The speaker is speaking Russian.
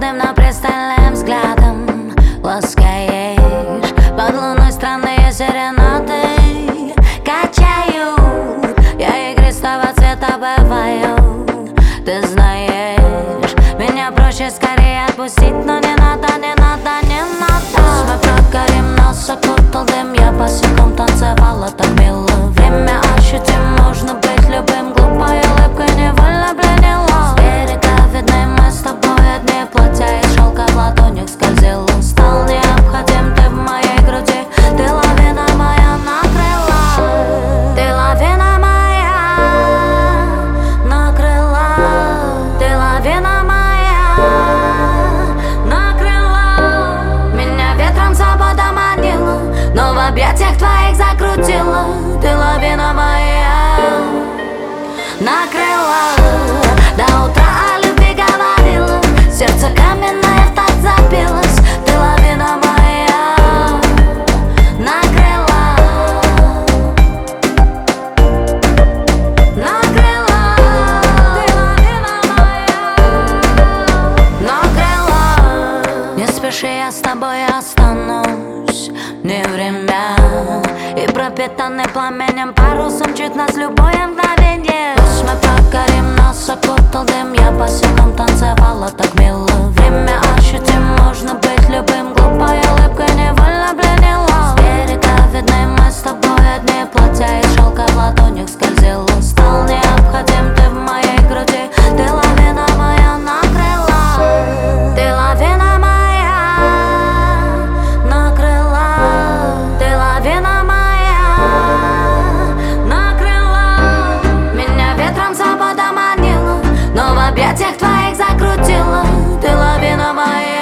холодным, но пристальным взглядом ласкаешь. Под луной странные серенады качают, я игристого цвета бываю. Ты знаешь, меня проще скорее отпустить, но не надо, не надо, не надо. Мы прогорим, нас окутал дым, я босиком танцевала так мило. Время ощутим, можно быть любым, глупой улыбкой невольно пленила. С берега видны мы с тобой одни, платья из шелка в ладонях скользила. Стал необходим ты в моей груди, ты лавина моя накрыла. Ты лавина моя накрыла. Ты лавина моя накрыла. Меня ветром свобода манила, но в объятиях твоих закрутила. Ты лавина моя накрыла. До утра о любви говорила, сердце каменное в такт забилось. Ты лавина моя накрыла. Накрыла. Ты лавина моя накрыла. Не спеши, я с тобой останусь, не время. И пропитанный пламенем парусом чуть нас любое мгновенье. Пусть мы прогорим, нас окутал дым, я босиком танцевала так мило. Время ощутим, можно быть любым, глупой улыбкой невольно пленила. С берега видны мы с тобой одни, платья из шелка в ладонях скользила. Стал необходим ты в моей груди, ты лавина моя накрыла. Ты лавина моя накрыла. Ты лавина моя накрыла. Меня ветром свобода манила, но в объятиях твоих закрутила. Ты лавина моя.